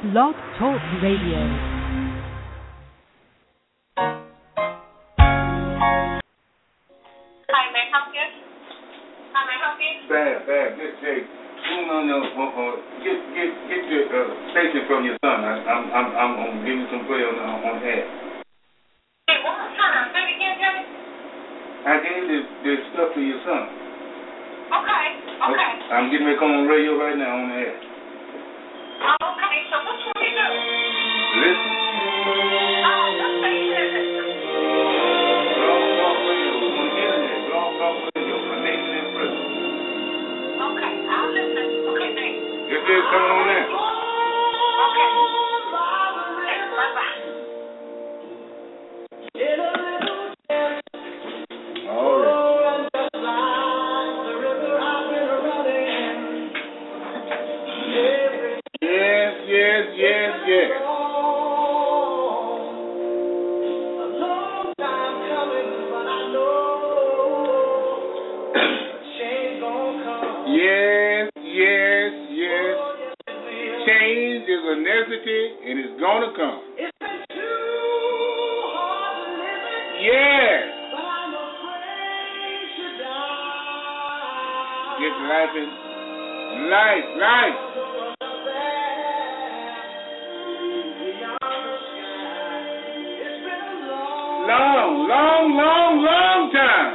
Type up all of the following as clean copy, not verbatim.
Blog Talk Radio. Bad. Hey, get the station from your son. I'm gonna give you some play on air. Hey, one more time. Say it again, Jimmy. I gave this stuff to your son. Okay. I'm getting ready to come on radio right now on the air. Okay, so what you want me to do? Listen. Let's say listen. Blog Talk Radio on the internet. Blog Talk Radio, my nation in prison. Okay, I'll listen. Okay, thanks. It's just coming on there. Okay. Bye-bye. All right. Yes. Yes. Change is a necessity, and it's gonna come. It's been too hard to live it. Yes. But I'm afraid to die. Get life in life. Long time.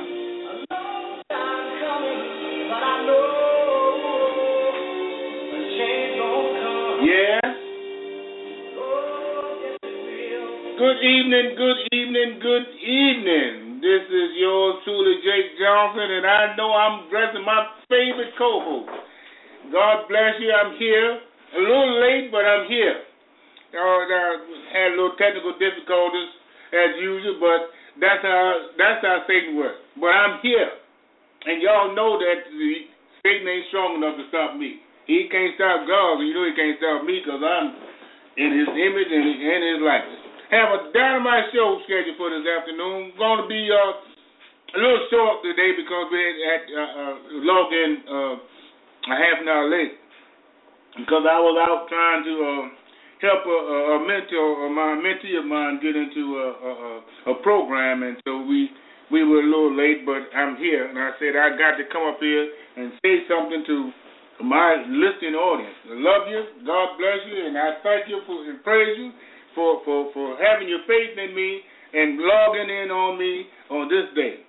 Good evening. This is yours truly, Jake Johnson, and I know I'm dressing my favorite co-host. God bless you. I'm here. A little late, but I'm here. I had a little technical difficulties as usual, but that's how Satan works. But I'm here, and y'all know that Satan ain't strong enough to stop me. He can't stop God, and you know he can't stop me because I'm in his image and in his likeness. Have a dynamite show scheduled for this afternoon. Going to be a little short today because we had logged in a half an hour late because I was out trying to help a mentor, my mentee of mine get into a program, and so we were a little late, but I'm here, and I said I got to come up here and say something to my listening audience. I love you, God bless you, and I thank you and praise you for having your faith in me and logging in on me on this day.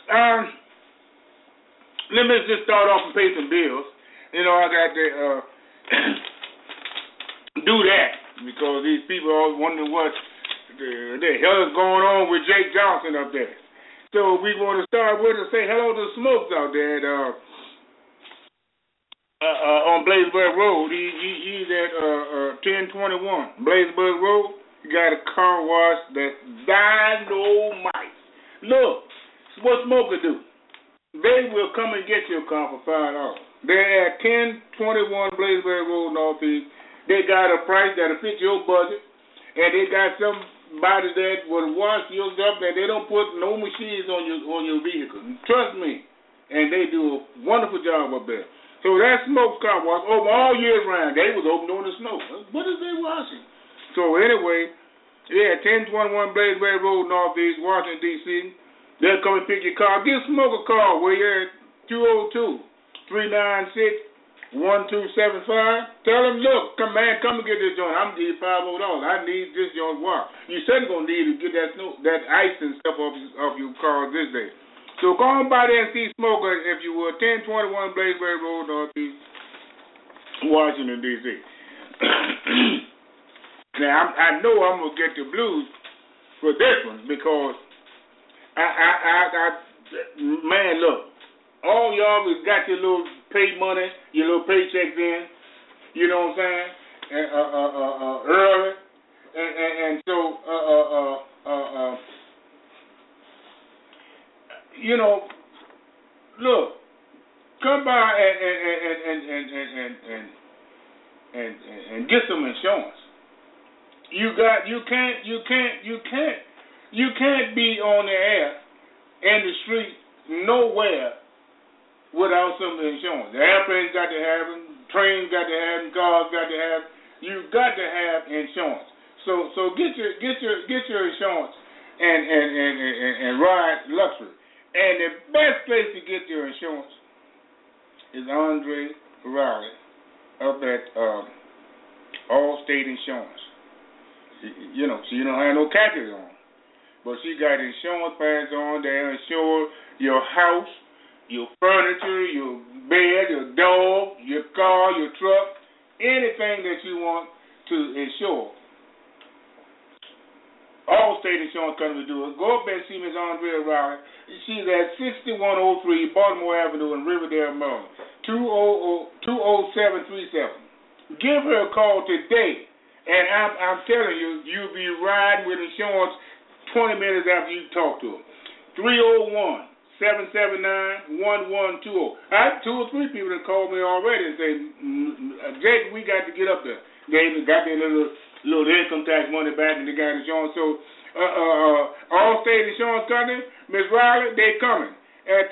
Let me just start off and pay some bills. You know, I got to do that because these people are wondering what the hell is going on with Jake Johnson up there. So we want to start with and say hello to Smokes out there on Blazeburg Road. He's at 1021 Blazeburg Road. You got a car wash that's dynamite. Look, what Smoker do? They will come and get your car for $5. They're at 1021 Blazeburg Road Northeast. They got a price that'll fit your budget, and they got somebody that will wash your stuff that they don't put no machines on your vehicle. Trust me, and they do a wonderful job up there. So that Smoke's car wash open all year round. They was open during the snow. What is they washing? So anyway, 1021 Blazeberry Road Northeast, Washington, D.C. They'll come and pick your car. Give Smoke a call where you're at 202-396-1275. Tell them, look, come and get this joint. I'm going to give you $5. I need this joint washed. You certainly going to need to get that ice and stuff off your car this day. So go on by there and see Smoker, if you would, 1021 Blazeberry Road Northeast, Washington, D.C. Now, I know I'm going to get the blues for this one because, man, look, all y'all has got your little pay money, your little paychecks in, you know what I'm saying, early, and so, you know, look, come by and get some insurance. You can't be on the air in the street nowhere without some insurance. The airplanes got to have them, trains got to have them, cars got to have them. You've got to have insurance. So get your insurance and ride luxury. And the best place to get your insurance is Andre Riley up at Allstate Insurance. You know, she don't have no catches on, but she got insurance plans on there. Insure your house, your furniture, your bed, your dog, your car, your truck, anything that you want to insure. Allstate Insurance Company do it. Go up there and see Ms. Andrea Riley. She's at 6103 Baltimore Avenue in Riverdale, Maryland, 20737. Give her a call today, and I'm telling you, you'll be riding with insurance 20 minutes after you talk to her. 301-779-1120. I had 2 or 3 people that called me already and say, Jake, we got to get up there. They got their little income tax money back and they got insurance. So Allstate Insurance Company, Ms. Riley, they coming at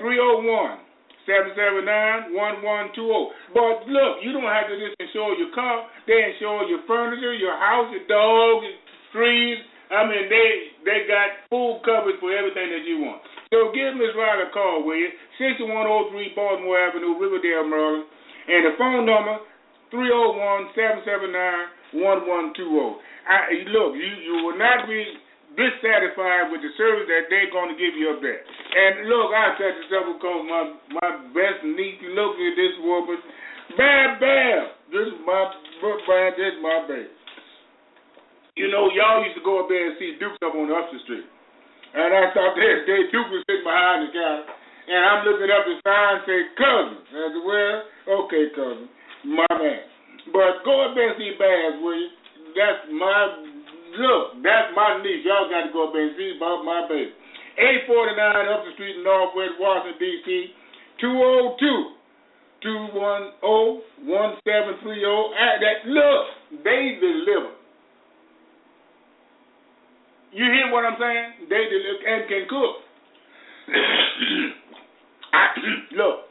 301-779-1120. But look, you don't have to just insure your car. They insure your furniture, your house, your dog, your trees. I mean, they got full coverage for everything that you want. So give Ms. Riley a call, will you? 6103 Baltimore Avenue, Riverdale, Maryland. And the phone number, 301-779-1120. Look, you will not be dissatisfied with the service that they're going to give you up there. And look, I touch this up because my best niece, look at this woman. Bam, bam. This is my baby. You know, y'all used to go up there and see Dukes up on Upshur Street. And I thought that day Duke was sitting behind the counter. And I'm looking up the sign and say, cousin. I said, well, okay, cousin. My man. But go up there and see Bass, will you? That's my niece. Y'all got to go up there and see about my baby. 849 Upshur Street in Northwest Washington, D.C. 202-210-1730. Look, they deliver. You hear what I'm saying? They deliver and can cook. Look.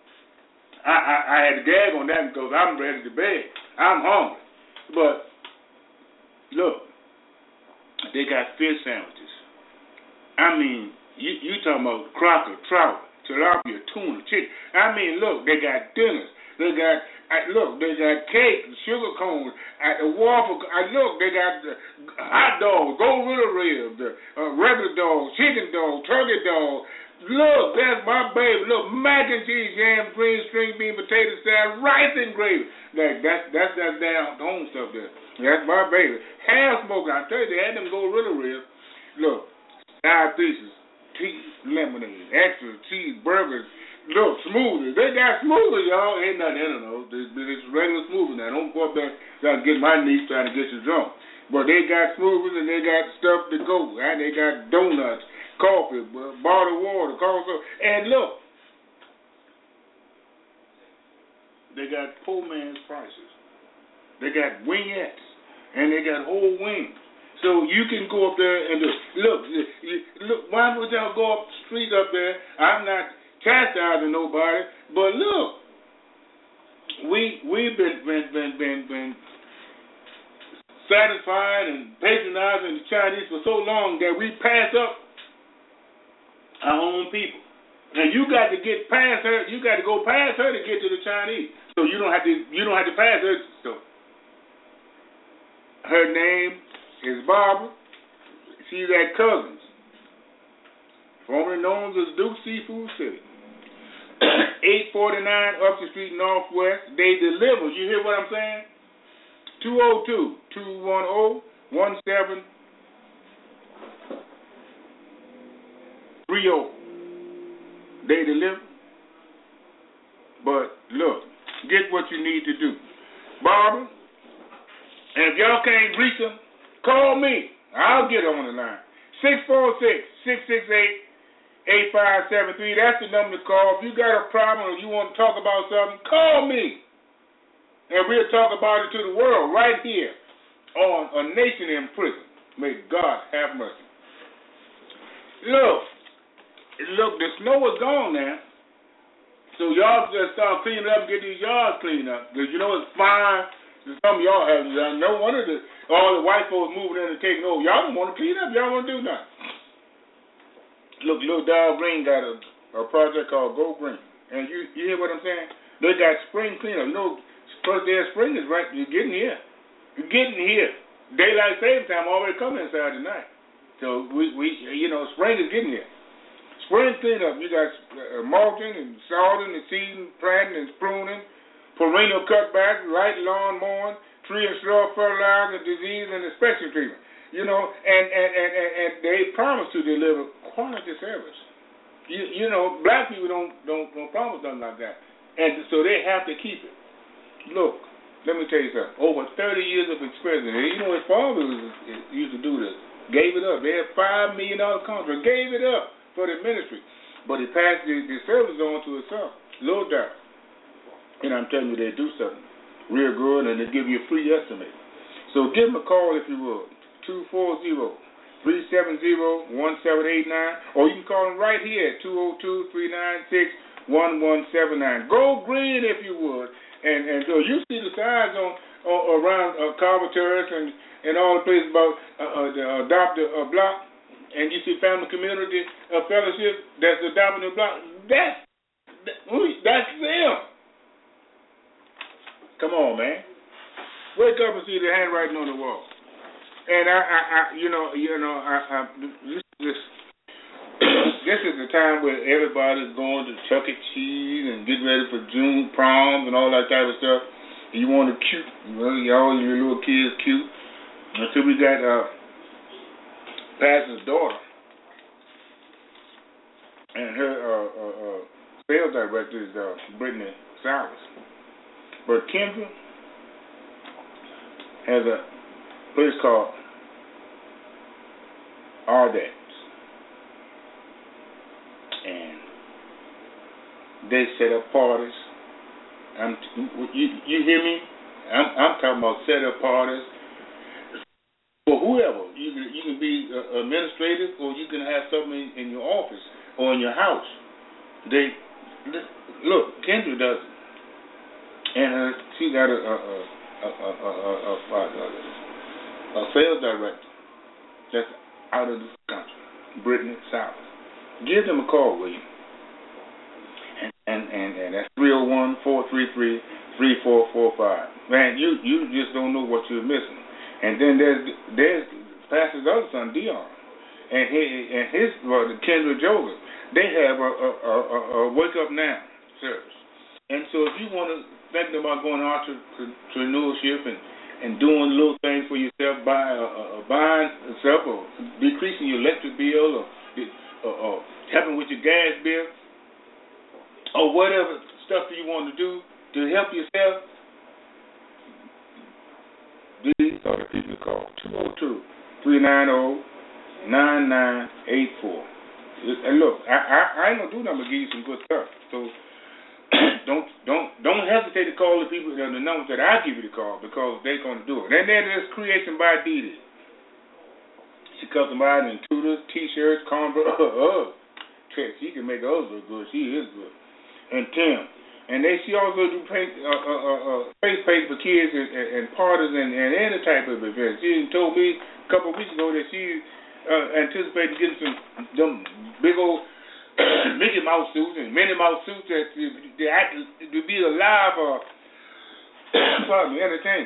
I had to gag on that because I'm ready to bed. I'm hungry. But, look, they got fish sandwiches. I mean, you talking about crocker, trout, tilapia, tuna, chicken. I mean, look, they got dinners. They got cake, sugar cones, waffle. Look, they got hot dogs, Gorilla ribs, regular dogs, chicken dogs, turkey dogs. Look, that's my baby. Look, mac and cheese, yam, green, string bean, potato salad, rice and gravy. That's that damn home stuff there. That's my baby. Half smoked. I tell you, they had them Gorilla ribs. Look, side pieces, tea, lemonade, extra cheeseburgers. Look, smoothies. They got smoothies, y'all. Ain't nothing in those. It's regular smoothies now. Don't go up there trying to get my niece trying to get you drunk. But they got smoothies and they got stuff to go. And they got donuts, coffee, bottled water, coffee. And look, they got poor man's prices. They got wingettes and they got whole wings. So you can go up there and look. Why would y'all go up the street up there? I'm not chastising nobody, but look, we've been satisfied and patronizing the Chinese for so long that we pass up our own people. Now you got to get past her. You got to go past her to get to the Chinese. So you don't have to pass her. So her name is Barbara. She's at Cousins, formerly known as Duke Seafood City. 849 Upshur Street Northwest. They deliver. You hear what I'm saying? 202-210-1730. They deliver. But look, get what you need to do. Barbara, and if y'all can't reach them, call me. I'll get on the line. 646-668-8573. That's the number to call. If you got a problem or you want to talk about something, call me. And we'll talk about it to the world right here on A Nation in Prison. May God have mercy. Look, the snow is gone now. So y'all just start cleaning up and get these yards cleaned up. Because you know it's fine Some of y'all haven't done. No wonder all the white folks moving in and taking over. Y'all don't want to clean up. Y'all want to do nothing. Look, Little Dow Green got a project called Go Green. And you hear what I'm saying? They got spring cleanup. You know, first day of spring is right. You're getting here. You're getting here. Daylight saving time already coming inside tonight. So we spring is getting here. Spring cleanup. You got mulching and salting and seeding, planting and pruning, perennial cutback, light lawn mowing, tree and shrub fertilizer, disease and inspection treatment. You know, and they promise to deliver quality service. You know, black people don't promise nothing like that, and so they have to keep it. Look, let me tell you something. Over 30 years of experience. You know, his father used to do this. Gave it up. They had $5 million contract. Gave it up for the ministry, but he passed the service on to his son, Lil Dow. And I'm telling you, they do something real good, and they give you a free estimate. So give them a call if you would. 240-370-1789, or you can call them right here at 202-396-1179. Go Green if you would, and so you see the signs on around Carver Terrace and all the places about the adopted block, and you see Family Community Fellowship that's adopting the block. That's them. Come on, man. Wake up and see the handwriting on the wall. And this is the time where everybody's going to Chuck E. Cheese and getting ready for June proms and all that type of stuff. You want to cute, all your little kids cute. Until we got Pastor's daughter and her sales director is Brittany Sowers. But Kendra has a place called Ardads, and they set up parties. You hear me? I'm talking about set up parties for whoever. You can be administrative, or you can have something in your office or in your house. Look, Kendra does it, and she got a sales director that's out of this country, Brittany South. Give them a call, will you? And that's 301-433-3445. Man, you just don't know what you're missing. And then there's Pastor's other son, Dion, and his brother, Kendra Joseph. They have a Wake Up Now service. And so if you want to think about going out to entrepreneurship and doing little things for yourself, buying yourself or decreasing your electric bill or helping with your gas bill or whatever stuff you want to do to help yourself, these are the people to call. 202-390-9984. And look, I ain't gonna do nothing but give you some good stuff. So don't hesitate to call the people, the numbers that I give you to call, because they're gonna do it. And then there's Creation by Didi. She customized in tutors, t-shirts, Converse. She can make us look good. She is good. And Tim. And she also do face paint for kids and parties and any type of events. She told me a couple of weeks ago that she anticipating getting some big old Mickey Mouse suits and Minnie Mouse suits that to be a live entertainment.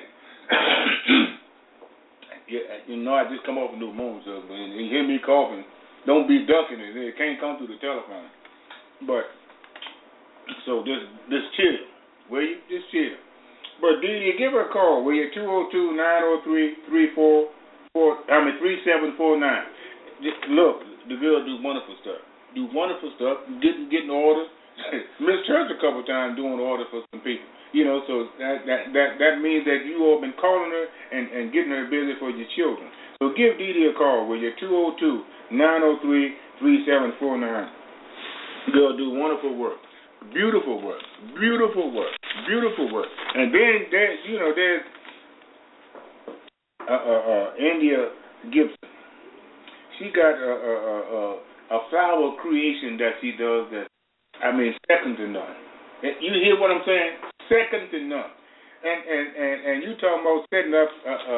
Yeah, you know, I just come off a new moon, so and you hear me coughing, don't be ducking it. It can't come through the telephone. But so this chill. Will you? Just chill. But Didi, give her a call. Will you? 202-903-3749. Look, the girl do wonderful stuff. Getting orders. Miss Church a couple times doing orders for some people. You know, so that means that you all been calling her and getting her busy for your children. So give Didi a call. Will you? 202-903-3749. Girl do wonderful work. Beautiful work. And then there's India Gibson. She got a flower creation that she does that, second to none. You hear what I'm saying? Second to none. And you talking about setting up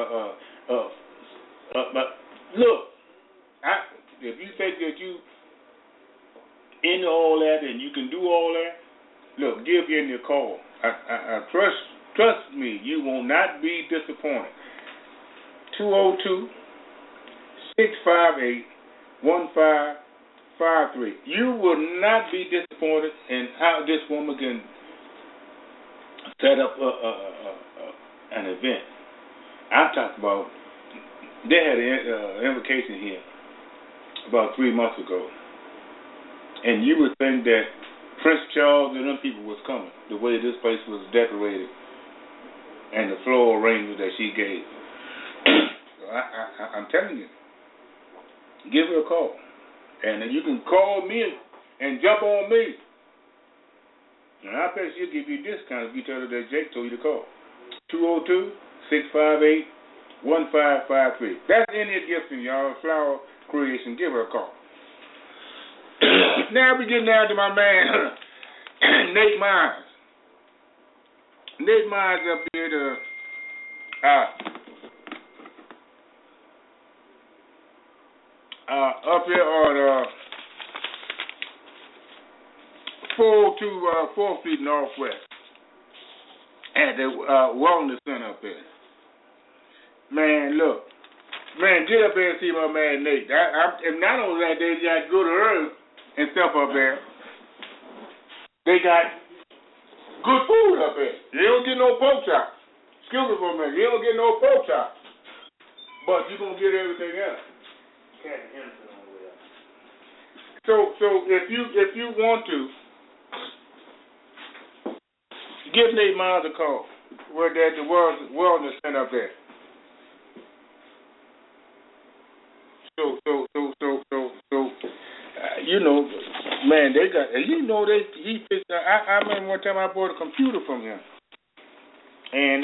look, if you think that you into all that and you can do all that, look, give Andy a call. I trust me, you will not be disappointed. 202-658-1553. You will not be disappointed in how this woman can set up an event. I'm talking about, they had an invocation here about 3 months ago, and you would think that Prince Charles and them people was coming, the way this place was decorated and the floral arrangement that she gave. I'm telling you, give her a call. And then you can call me and jump on me. And I bet she'll give you a discount if you tell her that Jake told you to call. 202-658-1553. That's India Gibson, y'all. Flower Creation. Give her a call. Now we getting down to my man, Nate Myers. Nate Myers up here to up here on 4th Street Northwest at the Wellness Center up there. Man, look. Man, get up there and see my man Nate. And not only that, they got good herbs and stuff up there. They got good food up there. You don't get no pork chop. Excuse me for a minute. You don't get no pork chop. But you're going to get everything else. So if you want to, give Nate Miles a call. We're at the Wellness Center up there. So, you know, man, they got, he fixed, I remember one time I bought a computer from him. And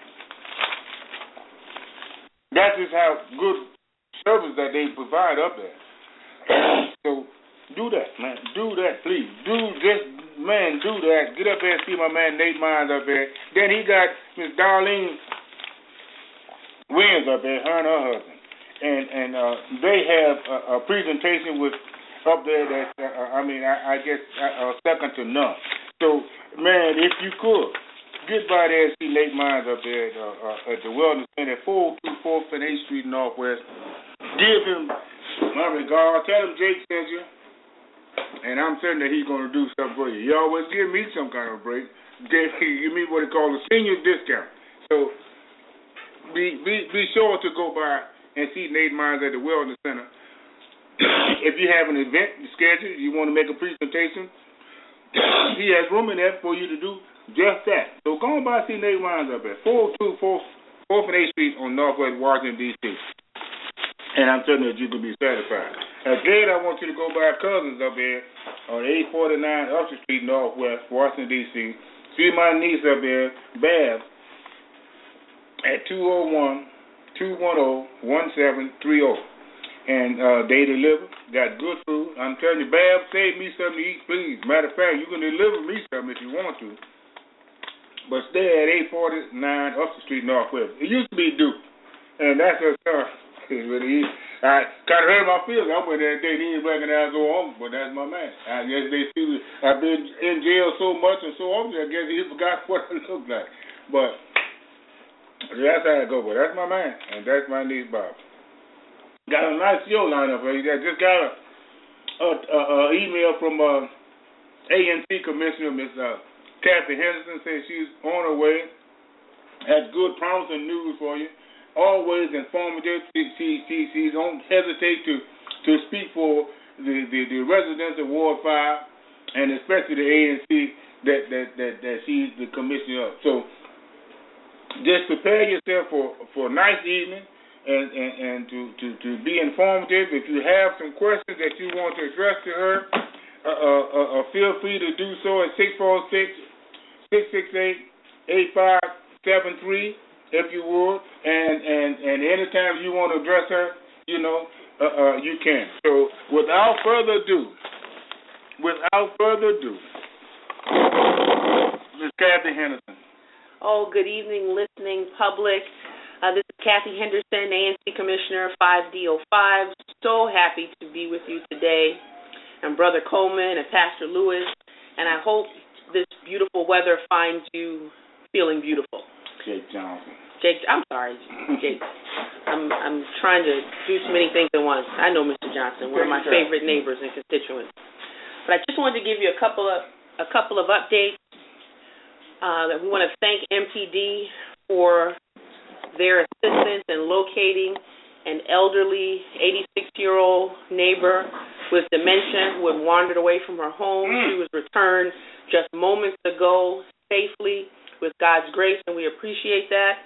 that is how good service that they provide up there. So, do that, man. Do that, please. Do that. Get up there and see my man Nate Myers up there. Then he got Miss Darlene Williams up there, her and her husband. And they have a presentation with up there that I guess second to none. So, man, if you could get by there and see Nate Myers up there at the Wellness Center at 424th and 8th Street Northwest. Give him my regard. Tell him Jake sent you, and I'm certain that he's going to do something for you. He always give me some kind of break. Give me what he calls a senior discount. So be sure to go by and see Nate Myers at the Wellness Center. If you have an event scheduled, you want to make a presentation, he has room in there for you to do just that. So go on by and see Nate Myers up there, 424th and 8th Street on Northwest Washington, D.C. And I'm certain that you can be satisfied. Again, I want you to go by Cousins up here on 849 Upshur Street Northwest, Washington, D.C. See my niece up there, Bab, at 201-210-1730. And they deliver, got good food. I'm telling you, Bab, save me something to eat, please. Matter of fact, you can deliver me something if you want to. But stay at 849 Upshur Street Northwest. It used to be Duke. And that's a I kind of hurt my feelings. I went there and he didn't recognize Old Uncle, but that's my man. I guess they see I've been in jail so much and so often, I guess he forgot what I look like. But that's how I go. But that's my man, and that's my niece, Bob. Got a nice show lineup. I just got a email from ANC Commissioner, Miss Kathy Henderson, says she's on her way. Has good, promising news for you. Always informative. She don't hesitate to speak for the residents of Ward 5, and especially the ANC that she's the commissioner of. So just prepare yourself for a nice evening and to be informative. If you have some questions that you want to address to her, feel free to do so at 646-668-8573. If you would, and anytime you want to address her, you can. So without further ado, Miss Kathy Henderson, Oh, good evening, listening public. This is Kathy Henderson, ANC Commissioner 5D05. So happy to be with you today. And Brother Coleman and Pastor Lewis. And I hope this beautiful weather finds you feeling beautiful. Jake Johnson. I'm sorry, Jake. I'm trying to do too many things at once. I know Mr. Johnson, one of my favorite neighbors and constituents. But I just wanted to give you a couple of updates. We want to thank MPD for their assistance in locating an elderly 86-year-old neighbor with dementia who had wandered away from her home. She was returned just moments ago safely with God's grace, and we appreciate that.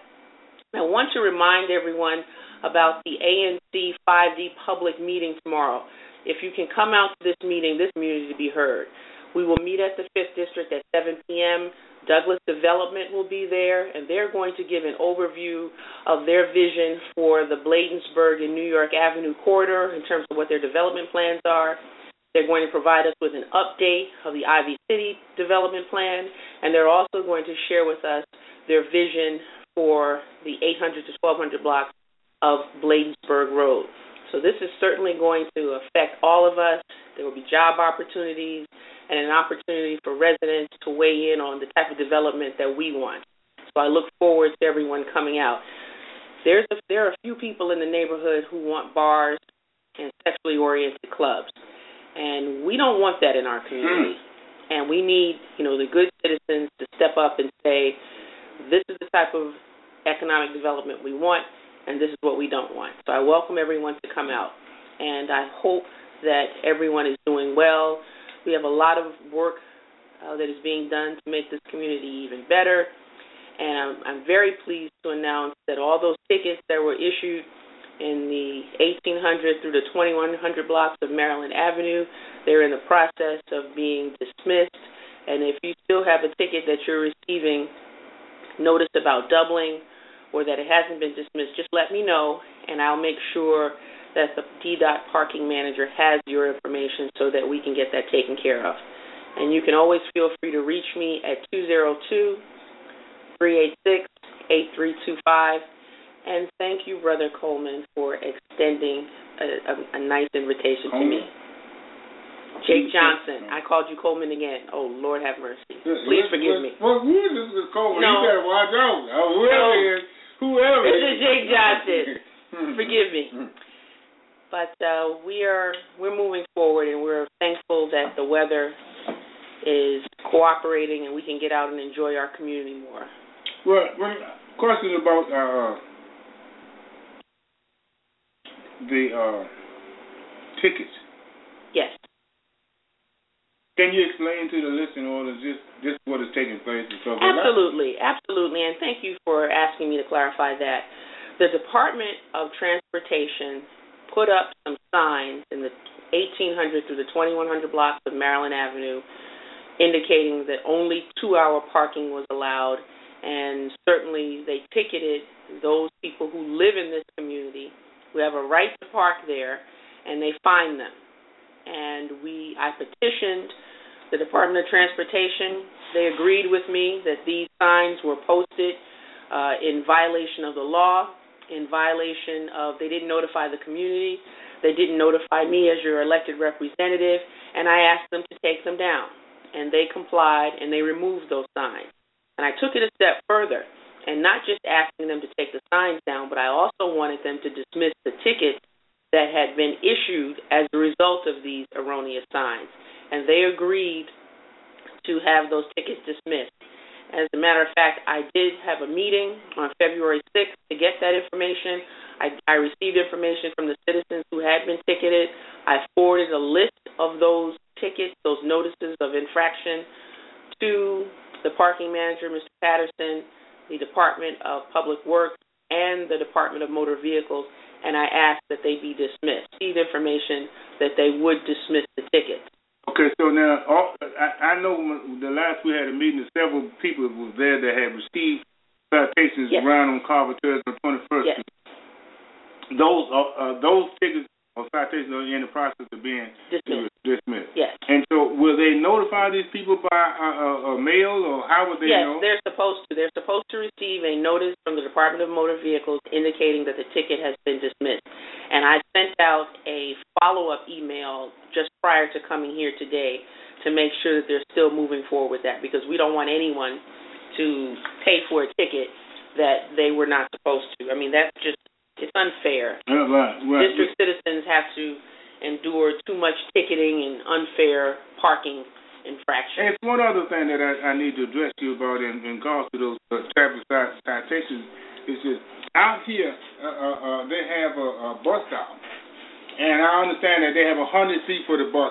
I want to remind everyone about the ANC 5D public meeting tomorrow. If you can come out to this meeting, this community to be heard. We will meet at the 5th District at 7 p.m. Douglas Development will be there, and they're going to give an overview of their vision for the Bladensburg and New York Avenue corridor in terms of what their development plans are. They're going to provide us with an update of the Ivy City development plan, and they're also going to share with us their vision for the 800 to 1200 blocks of Bladensburg Road. So this is certainly going to affect all of us. There will be job opportunities and an opportunity for residents to weigh in on the type of development that we want. So I look forward to everyone coming out. There are a few people in the neighborhood who want bars and sexually oriented clubs, and we don't want that in our community. And we need, the good citizens to step up and say, this is the type of economic development we want, and this is what we don't want. So I welcome everyone to come out, and I hope that everyone is doing well. We have a lot of work that is being done to make this community even better, and I'm very pleased to announce that all those tickets that were issued in the 1800 through the 2100 blocks of Maryland Avenue, they're in the process of being dismissed, and if you still have a ticket that you're receiving notice about doubling or that it hasn't been dismissed, just let me know, and I'll make sure that the DDOT parking manager has your information so that we can get that taken care of. And you can always feel free to reach me at 202-386-8325. And thank you, Brother Coleman, for extending a nice invitation to me. Jake Johnson. I called you Coleman again. Oh, Lord have mercy. Please forgive me. Well, who is this Coleman? No. You better watch out. Whoever This is Jake Johnson. Forgive me. But we're moving forward, and we're thankful that the weather is cooperating and we can get out and enjoy our community more. Well, question about the tickets. Yes. Can you explain to the listener just what is taking place and stuff? Absolutely, and thank you for asking me to clarify that. The Department of Transportation put up some signs in the 1800 through the 2100 blocks of Maryland Avenue indicating that only 2-hour parking was allowed, and certainly they ticketed those people who live in this community who have a right to park there, and they fine them. And I petitioned the Department of Transportation. They agreed with me that these signs were posted in violation of the law, in violation of, they didn't notify the community, they didn't notify me as your elected representative, and I asked them to take them down. And they complied, and they removed those signs. And I took it a step further, and not just asking them to take the signs down, but I also wanted them to dismiss the tickets that had been issued as a result of these erroneous signs. And they agreed to have those tickets dismissed. As a matter of fact, I did have a meeting on February 6th to get that information. I received information from the citizens who had been ticketed. I forwarded a list of those tickets, those notices of infraction, to the parking manager, Mr. Patterson, the Department of Public Works, and the Department of Motor Vehicles, and I asked that they be dismissed. Received information that they would dismiss the tickets. Okay, so now I know the last we had a meeting, several people were there that had received citations around on Carver Terrace on 21st. Yes. Those tickets or citations are in the process of being dismissed. Yes. And so, will they notify these people by mail, or how would they know? Yes, they're supposed to. They're supposed to receive a notice from the Department of Motor Vehicles indicating that the ticket has been dismissed. And I sent out a follow-up email just prior to coming here today to make sure that they're still moving forward with that, because we don't want anyone to pay for a ticket that they were not supposed to. I mean, that's just, it's unfair. Right. District citizens have to endure too much ticketing and unfair parking infractions. And it's one other thing that I need to address you about in regards to those type of citations is that out here they have a bus stop, and I understand that they have 100 feet for the bus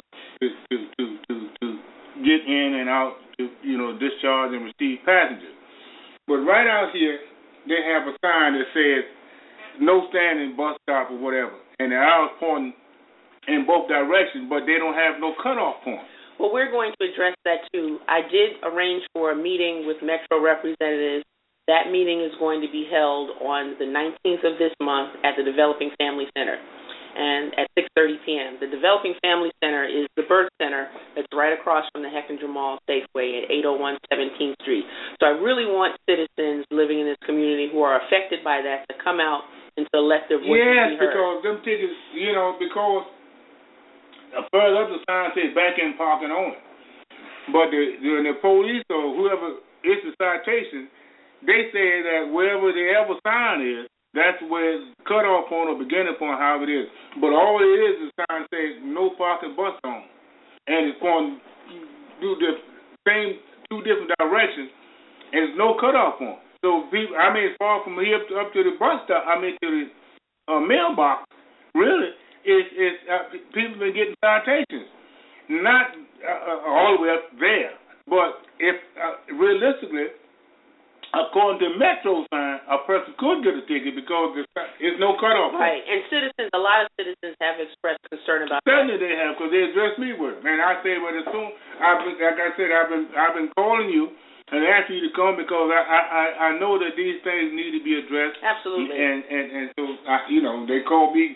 to get in and out to discharge and receive passengers. But right out here they have a sign that says no standing bus stop or whatever, and they're out pointing in both directions, but they don't have no cutoff point. Well, we're going to address that too. I did arrange for a meeting with Metro representatives. That meeting is going to be held on the 19th of this month at the Developing Family Center, and at 6:30 p.m. The Developing Family Center is the birth center that's right across from the Hechinger Mall Safeway at 801 17th Street. So I really want citizens living in this community who are affected by that to come out and to let their voices be heard. Yes, because them tickets, because further up the sign says back-end parking only. But the police or whoever issues the citation, they say that wherever the ever sign is, that's where it's cut off point or beginning point, however it is. But all it is, the sign says no parking bus zone. And it's going to do the same two different directions, and there's no cutoff point. So, people, as far from here up to the bus stop, to the mailbox, really, people been getting citations, not all the way up there, but if realistically, according to Metro sign, a person could get a ticket because there's no cutoff. Right, and a lot of citizens have expressed concern about Certainly that. they have, because they addressed me with it. And I say, well, as soon, like I said, I've been calling you and asking you to come because I know that these things need to be addressed. Absolutely. And so they call me.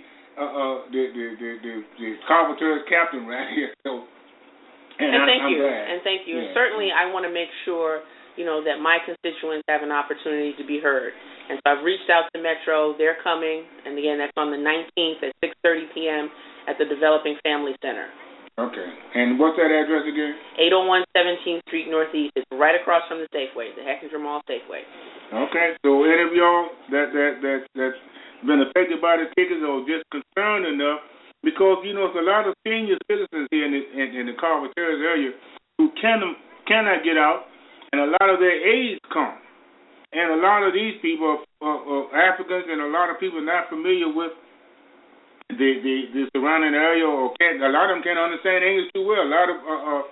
The Carpenter's captain right here. So, thank you. Glad. And thank you. Yeah. And certainly I want to make sure, that my constituents have an opportunity to be heard. And so I've reached out to Metro. They're coming. And again, that's on the 19th at 6:30 p.m. at the Developing Family Center. Okay. And what's that address again? 801 17th Street Northeast. It's right across from the Safeway, the Hechinger Mall Safeway. Okay. So any of y'all that's been affected by the tickets or just concerned enough, because there's a lot of senior citizens here in the Carpenter's area who cannot get out, and a lot of their aides come, and a lot of these people are Africans, and a lot of people not familiar with the surrounding area, or a lot of them can't understand English too well. A lot of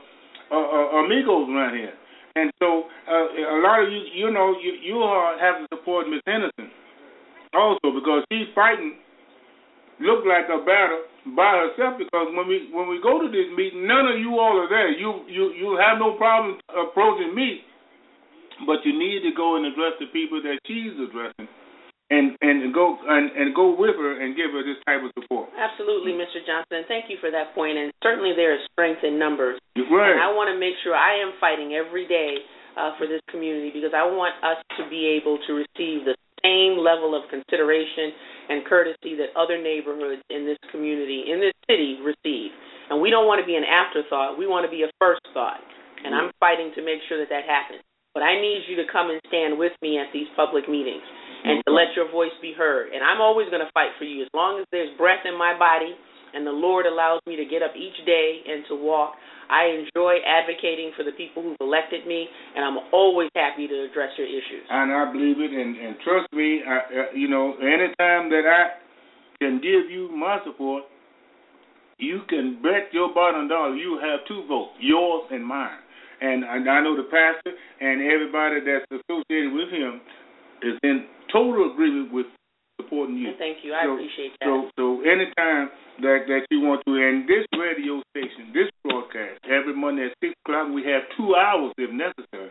amigos around here, and so a lot of you have to support Miss Henderson. Also, because she's fighting, look like a battle by herself. Because when we go to this meeting, none of you all are there. You have no problem approaching me, but you need to go and address the people that she's addressing, and go with her and give her this type of support. Absolutely, Mr. Johnson. Thank you for that point. And certainly there is strength in numbers. Right. And I want to make sure I am fighting every day for this community, because I want us to be able to receive the same level of consideration and courtesy that other neighborhoods in this community, in this city, receive. And we don't want to be an afterthought. We want to be a first thought. And I'm fighting to make sure that happens. But I need you to come and stand with me at these public meetings and to let your voice be heard. And I'm always going to fight for you. As long as there's breath in my body and the Lord allows me to get up each day and to walk, I enjoy advocating for the people who've elected me, and I'm always happy to address your issues. And I believe it, and trust me, anytime that I can give you my support, you can bet your bottom dollar you have two votes, yours and mine. And I know the pastor and everybody that's associated with him is in total agreement with supporting you. And thank you. I appreciate that. So anytime that you want to, and this radio station, this broadcast, every Monday at 6 o'clock, we have 2 hours if necessary.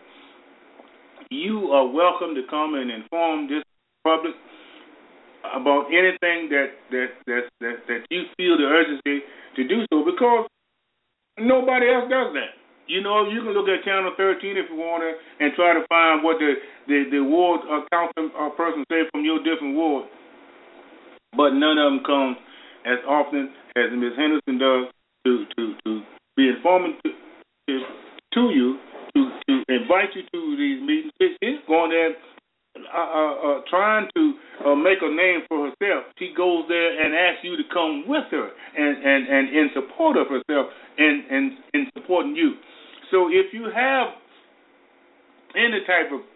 You are welcome to come and inform this public about anything that you feel the urgency to do so, because Nobody else does that. You know, you can look at Channel 13 if you want to and try to find what the ward council person say from your different ward. But none of them come as often as Ms. Henderson does to be informative to you, to invite you to these meetings. It's going there trying to make a name for herself. She goes there and asks you to come with her and in support of herself and in supporting you. So if you have any type of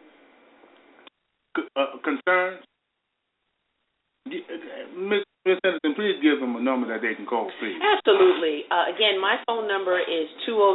concerns, Ms. Henderson, please give them a number that they can call, please. Absolutely. Again, my phone number is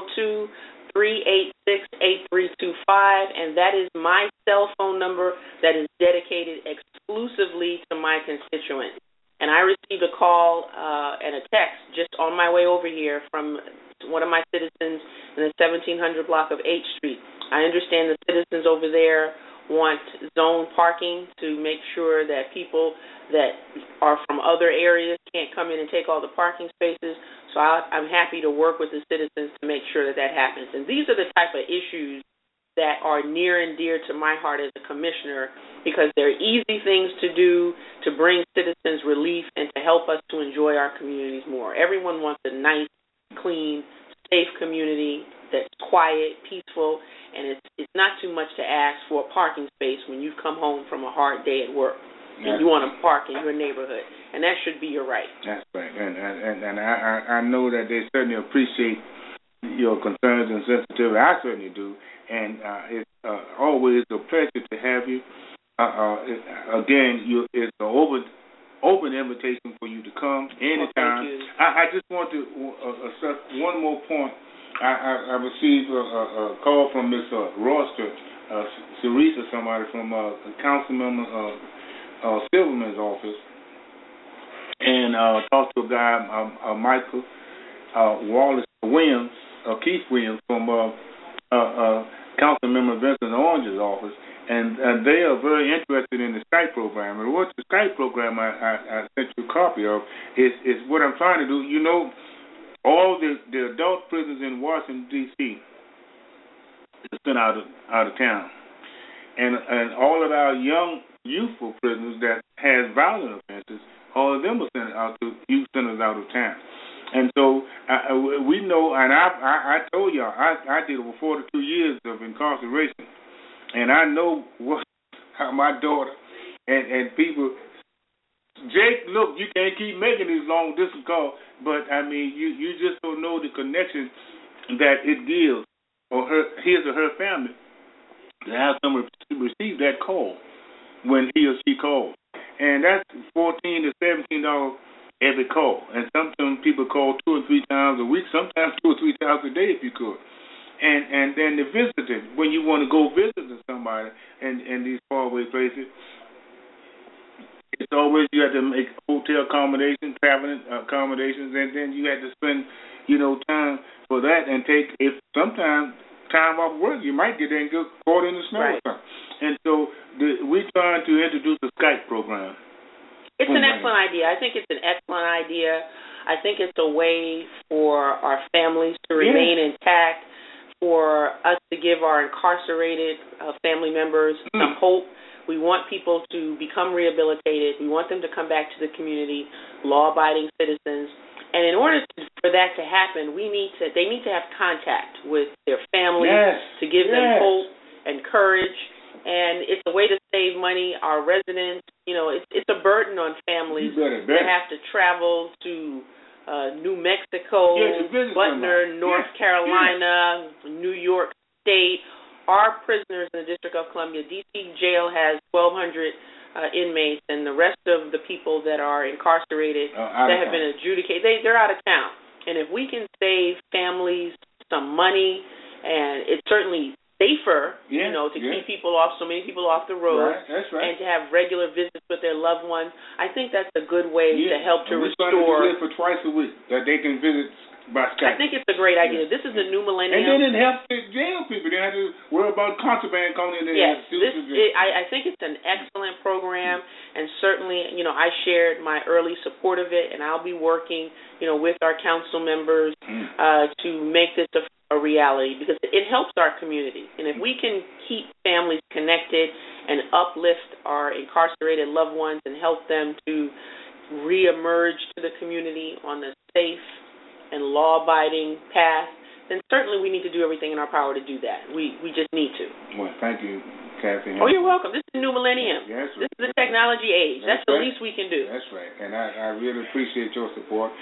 202-386-8325, and that is my cell phone number that is dedicated exclusively to my constituents. And I received a call and a text just on my way over here from one of my citizens in the 1700 block of H Street. I understand the citizens over there want zone parking to make sure that people that are from other areas can't come in and take all the parking spaces. So I'm happy to work with the citizens to make sure that that happens. And these are the type of issues that are near and dear to my heart as a commissioner, because they're easy things to do to bring citizens relief and to help us to enjoy our communities more. Everyone wants a nice, clean, safe community that's quiet, peaceful, and it's not too much to ask for a parking space when you've come home from a hard day at work and you want to park in your neighborhood, and that should be your right. That's right, and I know that they certainly appreciate your concerns and sensitivity. I certainly do, and it's always a pleasure to have you. Again, it's an open invitation for you to come anytime. Thank you. I just want to assert one more point. I received a call from Ms. Royster, Cerise or somebody from Councilmember Silverman's office, and talked to a guy, Michael Wallace Williams, Keith Williams from Councilmember Vincent Orange's office. And they are very interested in the Skype program. And what the Skype program I sent you a copy of is what I'm trying to do. You know, all the adult prisoners in Washington, D.C. are sent out of town. And all of our young, youthful prisoners that has violent offenses, all of them are sent out to youth centers out of town. And so we know, and I told y'all, I did over 42 years of incarceration. And I know how my daughter and people, Jake, look, you can't keep making these long distance calls, but I mean, you just don't know the connection that it gives, or his or her family, to have someone receive that call when he or she calls. And that's $14 to $17 every call. And sometimes people call 2 or 3 times a week, sometimes 2 or 3 times a day if you could. And then the visiting, when you want to go visit somebody in these faraway places, it's always you have to make hotel accommodations, traveling accommodations, and then you have to spend, time for that and take, if sometimes time off work, you might get there and get caught in the snow or something. And so we're trying to introduce a Skype program. It's an excellent idea. I think it's an excellent idea. I think it's a way for our families to remain intact, for us to give our incarcerated family members some hope. We want people to become rehabilitated. We want them to come back to the community, law-abiding citizens. And in order for that to happen, they need to have contact with their families to give them hope and courage. And it's a way to save money. Our residents, it's a burden on families to have to travel to New Mexico, Butner, North Carolina, New York State. Our prisoners in the District of Columbia, D.C. jail has 1,200 inmates, and the rest of the people that are incarcerated that have been adjudicated, they're out of town. And if we can save families some money, and it certainly safer, to keep people off, so many people off the road. Right, that's right. And to have regular visits with their loved ones. I think that's a good way to help to restore. We're trying to do it for twice a week, that they can visit by Skype. I think it's a great idea. This is the new millennium. And then it helps to jail people. They have to worry about contraband coming in there. Yes, I think it's an excellent program, and certainly, I shared my early support of it, and I'll be working, with our council members to make this a reality, because it helps our community. And if we can keep families connected and uplift our incarcerated loved ones and help them to reemerge to the community on the safe and law-abiding path, then certainly we need to do everything in our power to do that. We just need to. Well, thank you, Kathy. Oh, you're welcome. This is the new millennium. Yes, this is the technology age. That's the least we can do. That's right. And I really appreciate your support.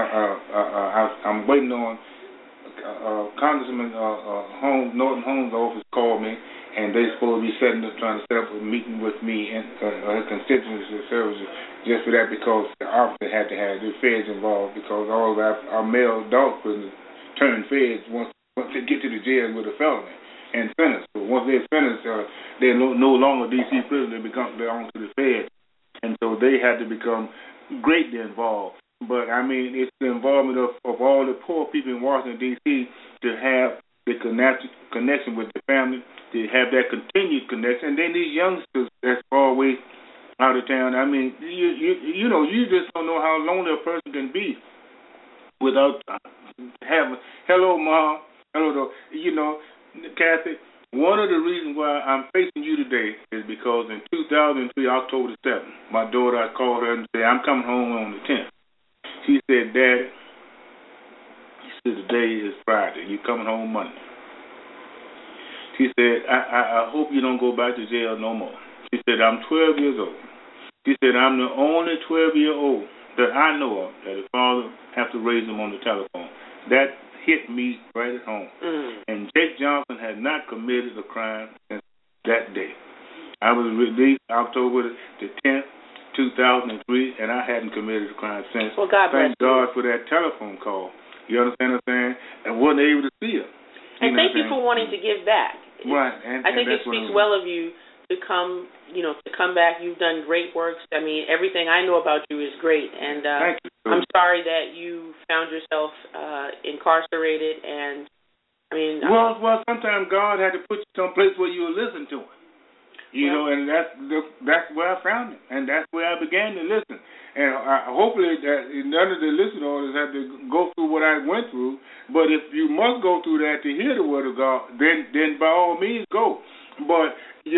I'm waiting on Congressman Norton Holmes' office called me, and they're supposed to be trying to set up a meeting with me and her constituency services just for that, because the officer had to have the feds involved, because all of our male adult prisoners turn feds once they get to the jail with a felony and sentenced. So once they're sentenced, they're no longer D.C. prisoners, they belong to the feds. And so they had to become greatly involved. But, I mean, it's the involvement of all the poor people in Washington, D.C. to have the connection with the family, to have that continued connection. And then these youngsters that's far away out of town, I mean, you just don't know how lonely a person can be without having, hello, Mom, hello, Kathy, one of the reasons why I'm facing you today is because in 2003, October the 7th, my daughter, I called her and said, I'm coming home on the 10th. She said, Daddy, today is Friday. You're coming home Monday. She said, I hope you don't go back to jail no more. She said, I'm 12 years old. She said, I'm the only 12-year-old that I know of that his father have to raise him on the telephone. That hit me right at home. And Jake Johnson had not committed a crime since that day. I was released October the 10th, 2003, and I hadn't committed a crime since. Well, God bless Thank God for that telephone call. You understand what I'm saying? And wasn't able to see her. And thank you for wanting to give back. Right. I think it speaks well of you to come back. You've done great work. I mean, everything I know about you is great. And thank you. I'm sorry that you found yourself incarcerated. And I mean, well, sometimes God had to put you someplace where you would listen to Him. And that's where I found it, and that's where I began to listen. And hopefully that none of the listeners have to go through what I went through. But if you must go through that to hear the word of God, then by all means go. But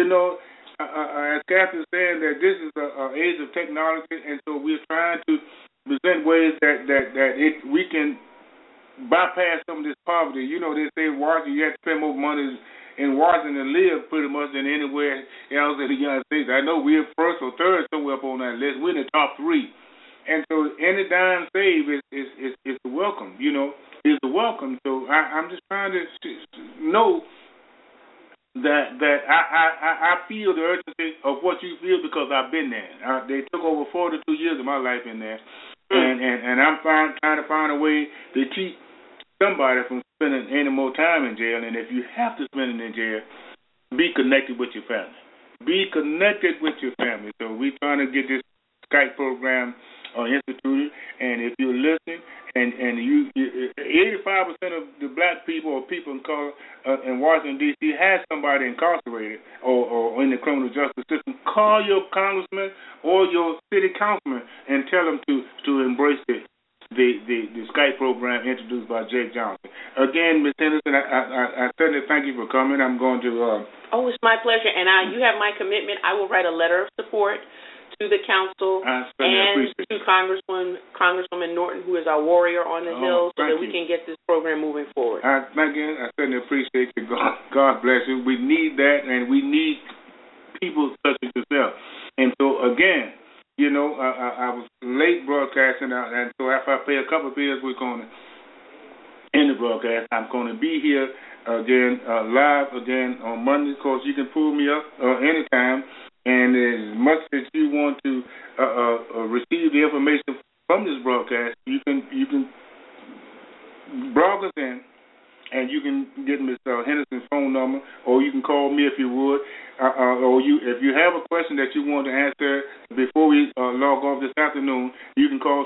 as Catherine is saying, that this is an age of technology, and so we're trying to present ways that we can bypass some of this poverty. They say in Washington you have to spend more money in Washington live pretty much than anywhere else in the United States. I know we're first or third somewhere up on that list. We're in the top 3. And so any dime saved is welcome, is welcome. So I'm just trying to know that I feel the urgency of what you feel, because I've been there. They took over 42 years of my life in there. And I'm trying to find a way to keep somebody from spending any more time in jail. And if you have to spend it in jail, be connected with your family. Be connected with your family. So we're trying to get this Skype program instituted. And if you're listening, and you 85% of the black people or people in color in Washington, D.C. has somebody incarcerated or in the criminal justice system, call your congressman or your city councilman and tell them to embrace it. The Skype program introduced by Jake Johnson. Again, Ms. Henderson, I certainly thank you for coming. I'm going to... it's my pleasure. And you have my commitment. I will write a letter of support to the council and to Congresswoman Norton, who is our warrior on the Hill, so that we can get this program moving forward. Again, I certainly appreciate you. God bless you. We need that, and we need people such as yourself. And so, again... I was late broadcasting, and so after I pay a couple of bills, we're going to end the broadcast. I'm going to be here again, live again on Monday. Of course, you can pull me up anytime, and as much as you want to receive the information from this broadcast, you can browse us in, and you can get Ms. Henderson's phone number, or to answer before we log off this afternoon, you can call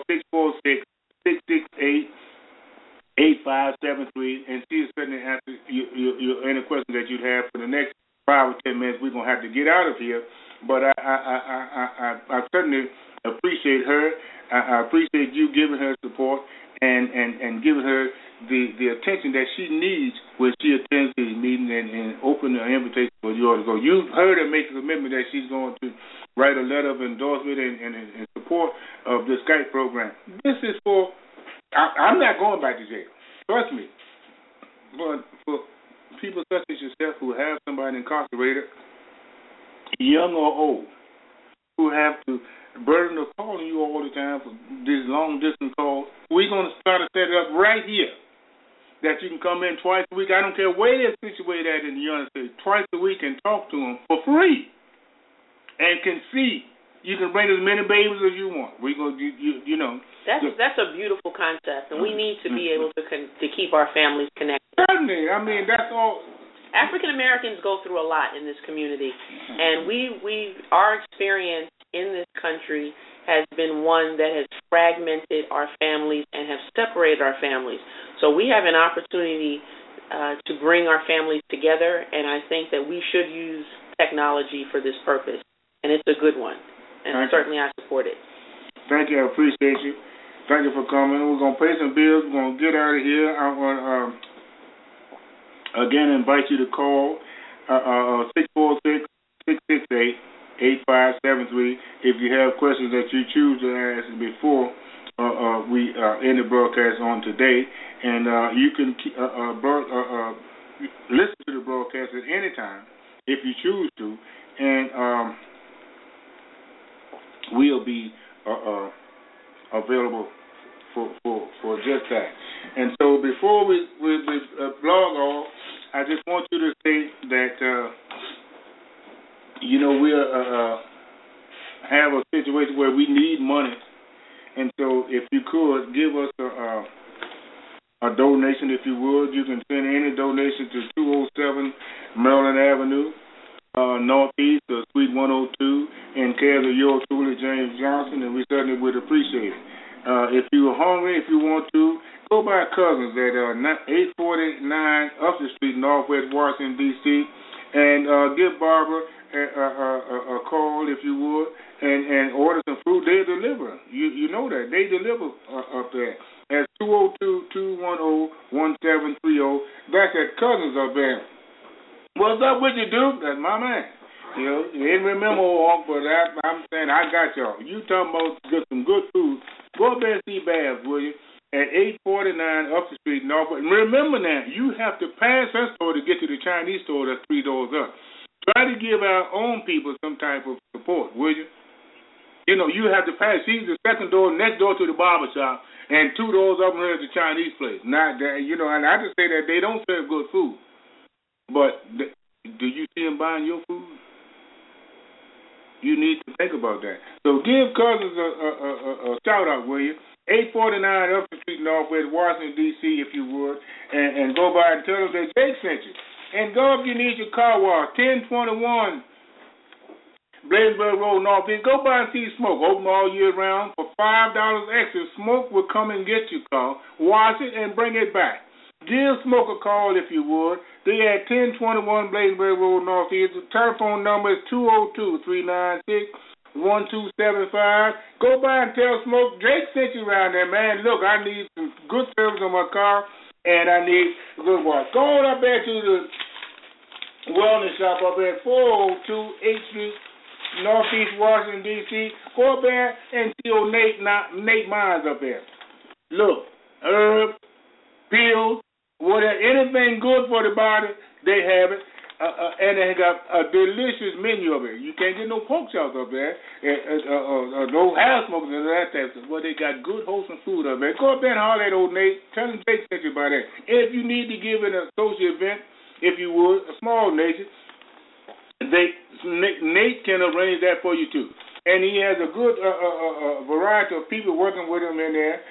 646-668-8573, and she will certainly answer any questions that you'd have for the next 5 or 10 minutes. We're going to have to get out of here, but I certainly appreciate her. I appreciate you giving her support and giving her the attention that she needs when she attends these meetings and open an invitation for you all to go. You've heard her make a commitment that she's going to write a letter of endorsement and support of the Skype program. This is for, I'm not going back to jail, trust me, but for people such as yourself who have somebody incarcerated, young or old, who have to burden of calling you all the time for these long-distance calls, we're going to start to set it up right here that you can come in twice a week. I don't care where they're situated at in the United States, twice a week and talk to them for free and can see. You can bring as many babies as you want. We're going to, you know. That's a beautiful concept, and we need to be able to keep our families connected. Certainly. I mean, that's all. African Americans go through a lot in this community, and our experience in this country has been one that has fragmented our families and have separated our families. So we have an opportunity to bring our families together, and I think that we should use technology for this purpose, and it's a good one, and certainly I support it. Thank you. I appreciate you. Thank you for coming. We're going to pay some bills. We're going to get out of here. I want to, again, invite you to call 646-668-8573 if you have questions that you choose to ask before we end the broadcast on today. And you can listen to the broadcast at any time if you choose to. And we'll be available for just that. And so before we blog off, I just want you to say that we have a situation where we need money, and so if you could give us a donation, if you would, you can send any donation to 207 Maryland Avenue, Northeast, Suite 102, in care of yours truly, James Johnson, and we certainly would appreciate it. If you're hungry, if you want to, go by Cousins at 849 Upton Street, Northwest Washington, D.C., and give Barbara a call, if you would, and order some food. They deliver. You know that. They deliver up there. That's 202-210-1730. That's at Cousins up there. What's up with you, Duke? That's my man. You know, you didn't remember all, but I'm saying I got y'all. You talking about get some good food. Go up there and see Babs, will you? At 849 Upton Street, Norfolk. And remember now, you have to pass her store to get to the Chinese store that's 3 doors up. Try to give our own people some type of support, will you? You know, you have to pass. She's the second door, next door to the barber shop, and 2 doors up here at the Chinese place. Not that, and I just say that they don't serve good food. But do you see them buying your food? You need to think about that. So give Cousins a shout-out, will you? 849 Upton Street, Northwest Washington, D.C., if you would, and go by and tell them that Jake sent you. And go if you need your car wash, 1021 Bladensburg Road, Northeast. Go by and see Smoke, open all year round. For $5 extra, Smoke will come and get your car, wash it, and bring it back. Give Smoke a call if you would. They at 1021 Bladensburg Road, Northeast. The telephone number is 202-396-1275. Go by and tell Smoke Jake sent you around there, man. Look, I need some good service on my car, and I need a good wash. Go on up there to the wellness shop up there, 402 8th Street, Northeast Washington, D.C. Go up there and see old Nate Mines up there. Look, herbs, pills, whatever, anything good for the body, they have it. And they got a delicious menu of it. You can't get no pork chops up there, no house smokers and that type of stuff. But they got good, wholesome food up there. Go up there and holler at old Nate. Tell him Jake sent you about that. If you need to give it a social event, if you would, a small nation, Nate can arrange that for you too. And he has a good variety of people working with him in there.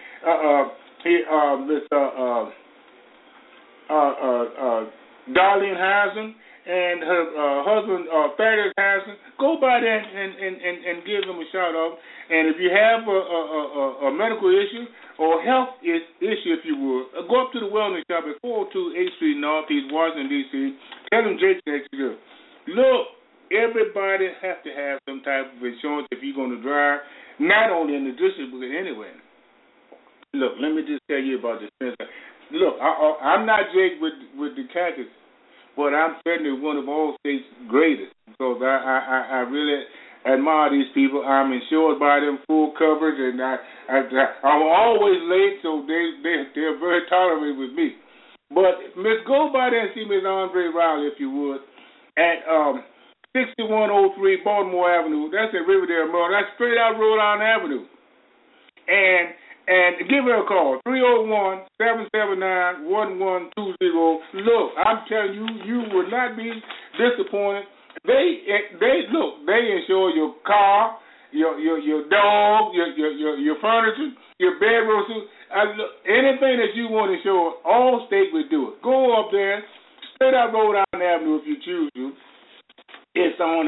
Darlene Harrison and her husband, Thaddeus Harrison. Go by there and give them a shout out. And if you have a medical issue or health issue, if you would, go up to the wellness shop at 402 8th Street Northeast, Washington, D.C. Tell them Jake next to you. Look, everybody has to have some type of insurance if you're going to drive, not only in the district, but anywhere. Look, let me just tell you about this. Look, I'm not Jake with the cactus, but I'm certainly one of all states' greatest because I really admire these people. I'm insured by them, full coverage, and I'm always late, so they're very tolerant with me. But go by there and see Miss Andre Riley if you would at 6103 Baltimore Avenue. That's at Riverdale Mall. That's straight out Rhode Island Avenue. And give her a call, 301-779-1120. Look, I'm telling you, you will not be disappointed. They insure your car, your dog, your furniture, your bedroom, anything that you want to insure. Allstate would do it. Go up there, straight out Rhode Island Avenue if you choose to. It's on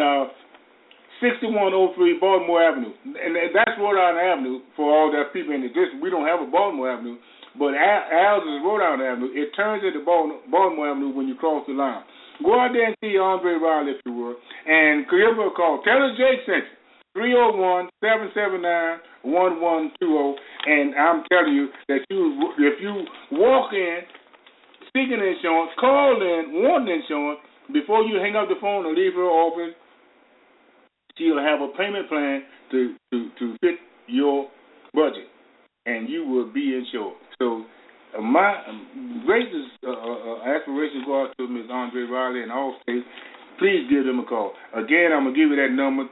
6103 Baltimore Avenue, and that's Rhode Island Avenue for all the people in the district. We don't have a Baltimore Avenue, but ours is Rhode Island Avenue. It turns into Baltimore Avenue when you cross the line. Go out there and see Andre Riley if you would, and give her a call. Tell her Jake sent you. 301-779-1120, and I'm telling you that if you walk in seeking insurance, call in wanting insurance, before you hang up the phone and leave her office, she'll have a payment plan to fit your budget, and you will be insured. So my greatest aspiration go out to Ms. Andre Riley and Allstate. Please give them a call. Again, I'm going to give you that number,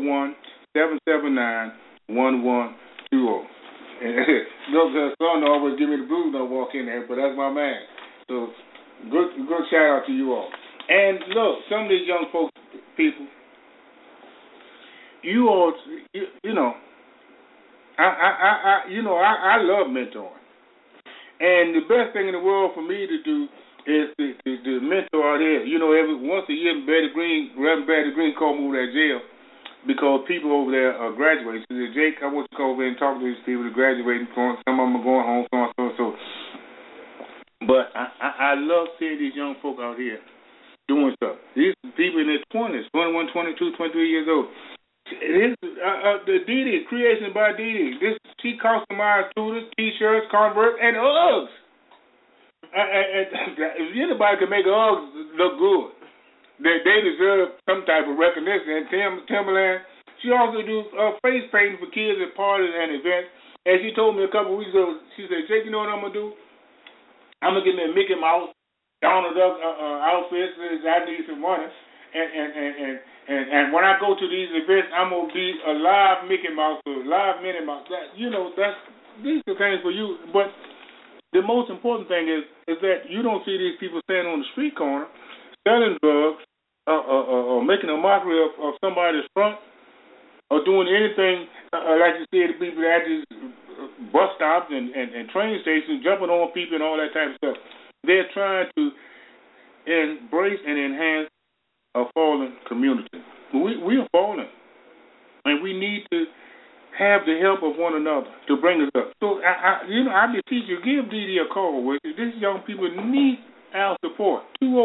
301-779-1120. Look, her son always give me the blues when I walk in there, but that's my man. So good shout out to you all. And look, some of these young folks, people, you all, I love mentoring, and the best thing in the world for me to do is to mentor out here. Every once a year, Reverend Betty Green called me over at jail because people over there are graduating. She said, Jake, I want you to come over and talk to these people that are graduating. Some of them are going home, so. But I love seeing these young folk out here doing stuff. These people in their 20s, 21, 22, 23 years old. The Didi, Creation by Didi. She customized tutors, T-shirts, Converse, and Uggs. If anybody can make Uggs look good, they deserve some type of recognition. And Timberland, she also do face painting for kids at parties and events. And she told me a couple of weeks ago, she said, Jake, you know what I'm going to do? I'm going to get me a Mickey Mouse, Donald Duck outfits. I need some money. And when I go to these events, I'm going to be a live Mickey Mouse or live Minnie Mouse. These are things for you. But the most important thing is that you don't see these people standing on the street corner selling drugs or making a mockery of somebody's front or doing anything like you see the people at these bus stops and train stations, jumping on people and all that type of stuff. They're trying to embrace and enhance a fallen community. We are fallen, and we need to have the help of one another to bring us up. So, I beseech you, give Didi a call. These young people need our support.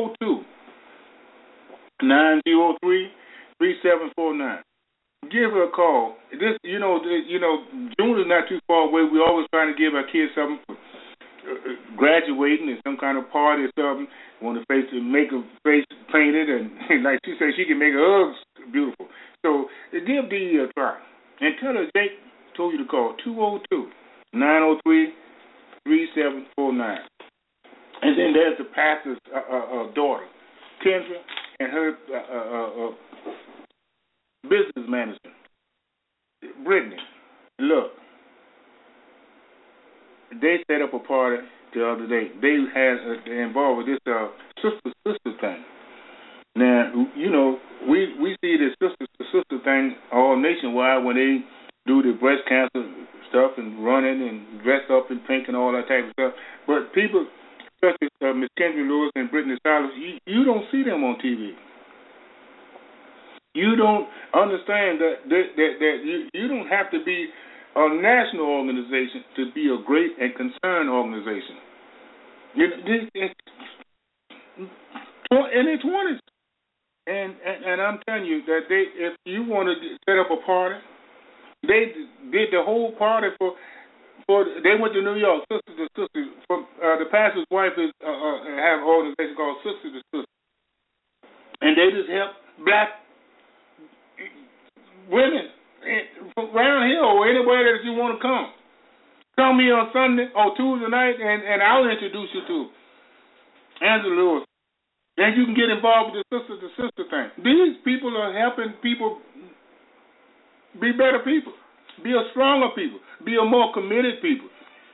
202-903-3749. Give her a call. June is not too far away. We're always trying to give our kids something for graduating and some kind of party or something. Want to make a face painted, and like she said, she can make her Uggs beautiful. So give Dee a try. And tell her Jake told you to call 202-903-3749. And then there's the pastor's daughter, Kendra, and her business manager, Brittany. Look, they set up a party the other day. They're involved with this sister thing. Now, we see this sister thing all nationwide when they do the breast cancer stuff and running and dressed up in pink and all that type of stuff. But people especially Miss Kendra Lewis and Brittany Silas, you don't see them on TV. You don't understand that you don't have to be a national organization to be a great and concerned organization. In their 20s. And I'm telling you that if you want to set up a party, they did the whole party for they went to New York, Sister to Sister. The pastor's wife have an organization called Sister to Sister, and they just help black women around here or anywhere that you want to come. Come here on Sunday or Tuesday night, and I'll introduce you to Angela Lewis. And you can get involved with the sister to sister thing. These people are helping people be better people, be a stronger people, be a more committed people.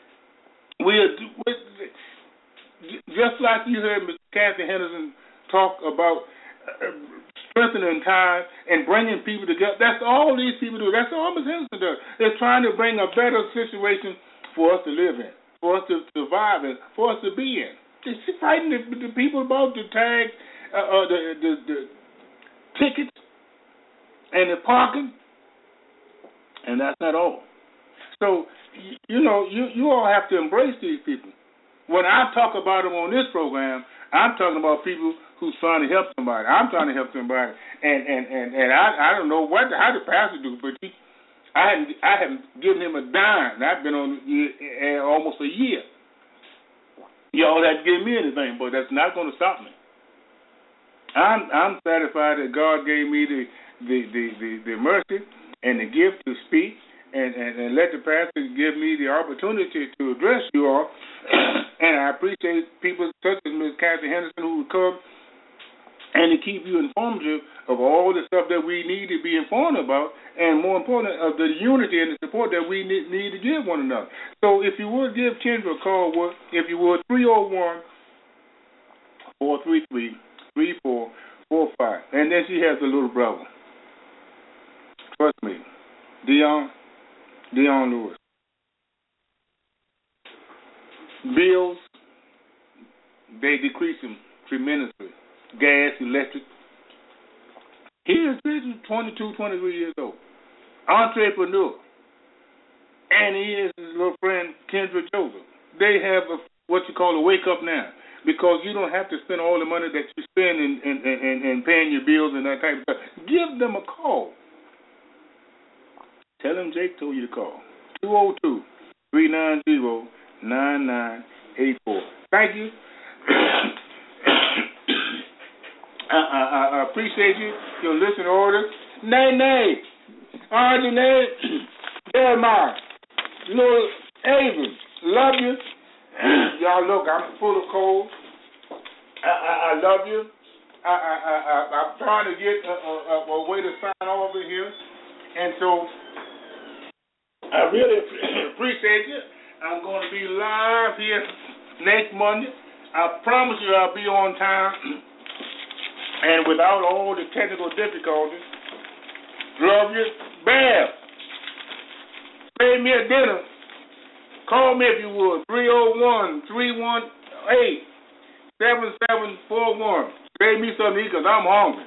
Just like you heard Ms. Kathy Henderson talk about strengthening ties and bringing people together. That's all these people do. That's all Ms. Henderson does. They're trying to bring a better situation for us to live in, for us to survive in, for us to be in. She's fighting the people about the tags, the tickets, and the parking, and that's not all. So, you all have to embrace these people. When I talk about them on this program, I'm talking about people who's trying to help somebody. I'm trying to help somebody, and I don't know how the pastor do, but I haven't given him a dime. I've been on almost a year. Y'all have to give me anything, but that's not going to stop me. I'm satisfied that God gave me the mercy and the gift to speak, and let the pastor give me the opportunity to address you all. And I appreciate people such as Ms. Kathy Henderson who would come and to keep you informed of all the stuff that we need to be informed about, and more important, of the unity and the support that we need to give one another. So if you would give Kendra a call, if you would, 301-433-3445. And then she has a little brother. Trust me, Dion Lewis. Bills, they decrease them tremendously. Gas, electric. He is 22, 23 years old. Entrepreneur. And he is his little friend, Kendra Joseph. They have what you call a wake up now, because you don't have to spend all the money that you spend in paying your bills and that type of stuff. Give them a call. Tell them Jake told you to call. 202-390-9984. Thank you. I appreciate you, your listening orders. Nay, Arjane, Jeremiah, little Avon, love you. Y'all look, I'm full of cold. I love you. I'm trying to get a way to sign off of here. And so I really appreciate you. I'm going to be live here next Monday. I promise you I'll be on time and without all the technical difficulties. Love you. Bam. Pay me a dinner. Call me if you would. 301-318-7741. Pay me something to eat because I'm hungry.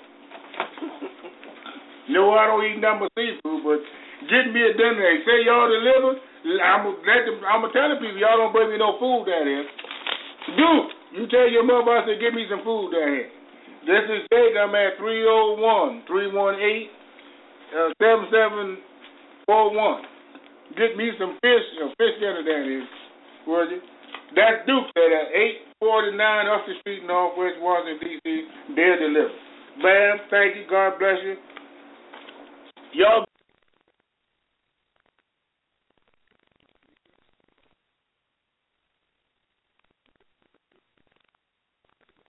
No, I don't eat nothing but seafood, but get me a dinner. They say y'all deliver. I'm going to tell the people y'all don't bring me no food down here. Dude, you tell your mother I said, give me some food down here. This is Jake. I'm at 301-318-7741. Get me some fish dinner down here. Would you? That's Duke at 849 Usher Street, Northwest Washington, D.C. They're delivered. Bam. Thank you. God bless you. Y'all